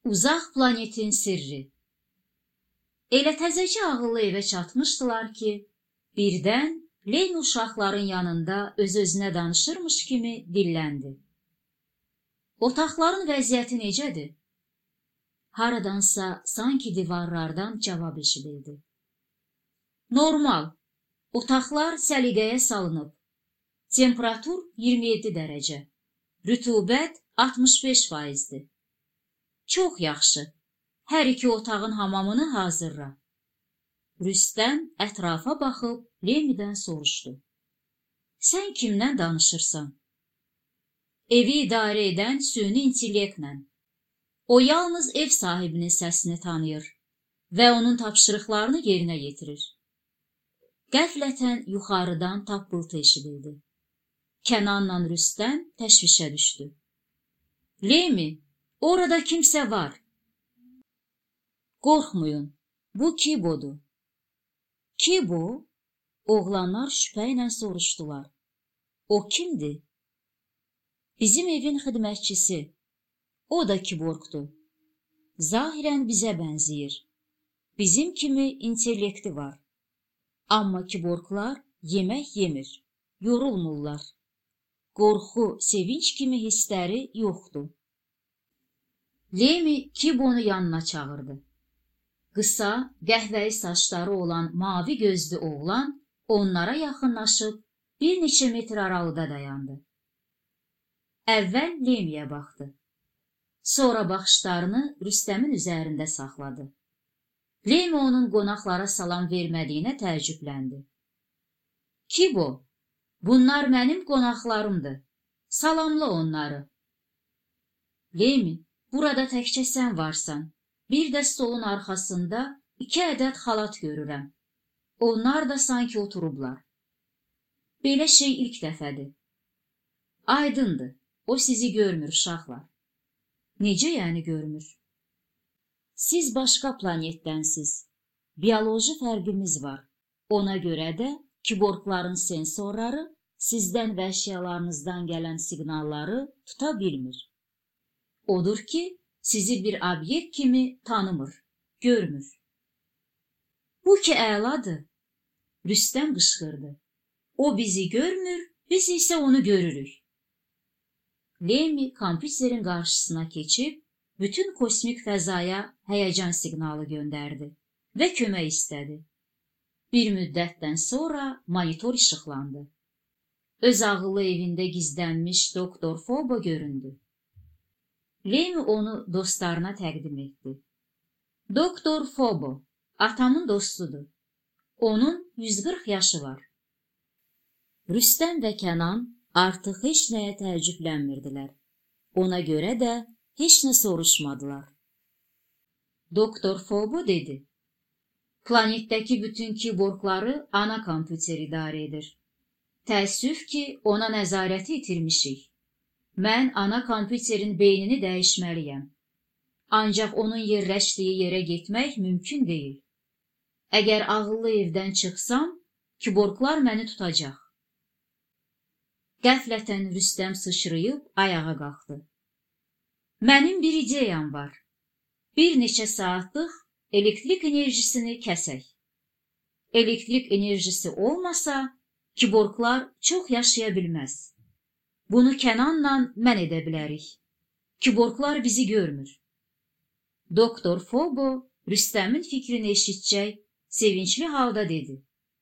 Uzaq planetin sirri. Elə təzəcə ağıllı evə çatmışdılar ki, birdən Leyni uşaqların yanında öz-özünə danışırmış kimi dilləndi. Otaqların vəziyyəti necədir? Haradansa sanki divarlardan cavab eşidildi. Normal. Otaqlar səliqəyə salınıb. Temperatur 27 dərəcə. Rütubət 65%'dir. Çox yaxşı. Hər iki otağın hamamını hazırla. Rüstəm ətrafa baxıb Leynidən soruşdu. Sən kimdən danışırsan? Evi idarə edən süni intellektlə. O yalnız ev sahibinin səsini tanıyır və onun tapşırıqlarını yerinə yetirir. Qəflətən yuxarıdan tappıltı eşidildi. Kənanla Rüstəm təşvişə düşdü. Leymi, orada kimsə var. Qorxmayın, bu Kibo'dur. Kibo? Oğlanlar şübhə ilə soruşdular. O kimdir? Bizim evin xidmətçisi. O da kiborqdur. Zahirən bizə bənzəyir. Bizim kimi intellekti var. Amma kiborqlar yemək yemir, yorulmurlar. Qorxu, sevinç kimi hissləri yoxdur. Leymi Kibonu yanına çağırdı. Qısa, qəhvəyi saçları olan mavi gözlü oğlan onlara yaxınlaşıb bir neçə metr aralıda dayandı. Əvvəl Leymiyə baxdı. Sonra baxışlarını Rüstəmin üzərində saxladı. Leymi onun qonaqlara salam vermədiyinə təəccübləndi. Kibo, bunlar mənim qonaqlarımdır. Salamla onları. Leymi, burada təkcə sən varsan. Bir də stolun arxasında 2 ədəd xalat görürəm. Onlar da sanki oturublar. Belə şey ilk dəfədir. Aydındır, o sizi görmür uşaqlar. Necə yəni görmür? Siz başqa planetdənsiz. Bioloji fərqimiz var. Ona görə də kiborqların sensorları sizdən və əşyalarınızdan gələn siqnalları tuta bilmir. Odur ki, sizi bir obyekt kimi tanımır, görmür. Bu ki əladır. Rüstəm qışqırdı. O bizi görmür, biz isə onu görürük. Leymi kompüterin qarşısına keçib, bütün kosmik fəzaya həyəcan siqnalı göndərdi və kömək istədi. Bir müddətdən sonra monitor işıqlandı. Öz ağıllı evində gizlənmiş Doktor Fobo göründü. Leymi onu dostlarına təqdim etdi. Doktor Fobo, atamın dostudur. Onun 140 yaşı var. Rüstəm və Kənan artıq heç nəyə təəccüblənmirdilər. Ona görə də heç nə soruşmadılar. Doktor Fobo dedi. Planetdəki bütün kiborqları ana kompüter idarə edir. Təəssüf ki, ona nəzarəti itirmişik. Mən ana kompüterin beynini dəyişməliyəm. Ancaq onun yerləşdiyi yerə getmək mümkün deyil. Əgər ağıllı evdən çıxsam, kiborqlar məni tutacaq. Qəflətən Rüstəm sıçrayıb ayağa qalxdı. Mənim bir ideyam var. Bir neçə saatlıq elektrik enerjisini kəsək. Elektrik enerjisi olmasa, kiborqlar çox yaşaya bilməz. Bunu Kənanla mən edə bilərik. Kiborqlar bizi görmür. Doktor Fobo Rüstəmin fikrini eşitcək, sevincli halda dedi.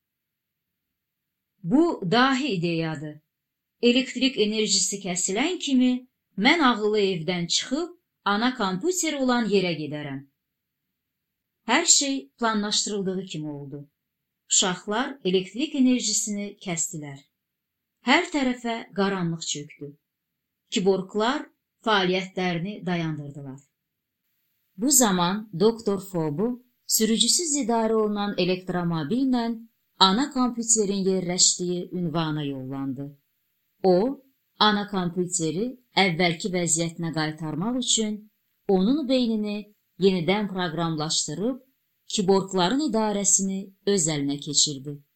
Bu dahi ideyadır. Elektrik enerjisi kəsilən kimi mən ağıllı evdən çıxıb ana kompüter olan yerə gedərəm. Hər şey planlaşdırıldığı kimi oldu. Uşaqlar elektrik enerjisini kəsdilər. Hər tərəfə qaranlıq çöktü. Kiborqlar fəaliyyətlərini dayandırdılar. Bu zaman Doktor Fobo sürücüsüz idarə olunan elektromobillə ana kompüterin yerləşdiyi ünvana yollandı. O, ana kompüteri əvvəlki vəziyyətinə qaytarmaq üçün onun beynini yenidən proqramlaşdırıb kiborqların idarəsini öz əlinə keçirdi.